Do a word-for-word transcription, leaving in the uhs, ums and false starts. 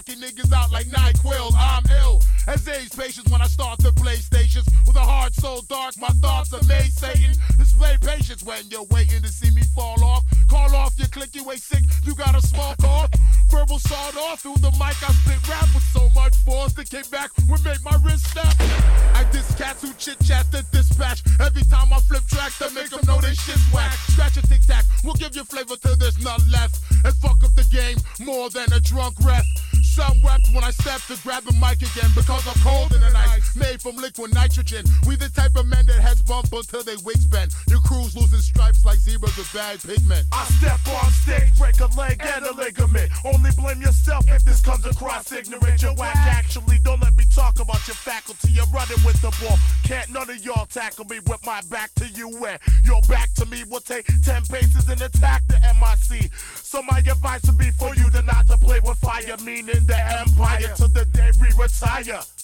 knocking niggas out like NyQuil. I'm ill as age patience when I start to play stations with a heart so dark my thoughts are made Satan. Display patience when you're waiting to see me fall off. Call off your click, you ain't sick, you got a small cough. Verbal sawed off through the mic, I spit rap with so much force that came back would make my wrist snap. I diss cats who chit chat the dispatch. Every time I flip tracks that make them know they shit's whack. Scratch a tic tac, we'll give you flavor till there's none left. And fuck up the game more than a drunk ref. Some wept when I stepped to grab the mic again because I'm cold in the night, made from liquid nitrogen. We the type of men that heads bump until they wigs bend. Your crew's losing stripes like zebras with bad pigment. I step on stage, break a leg and a ligament. Only blame yourself if this comes across ignorant. You're whack, actually, don't let me talk about your faculty. You're running with the ball. Can't none of y'all tackle me with my back to you. Where your back to me will take ten paces and attack the M I C. So my advice would be for you to not to play with fire, meaning the empire to the day we retire.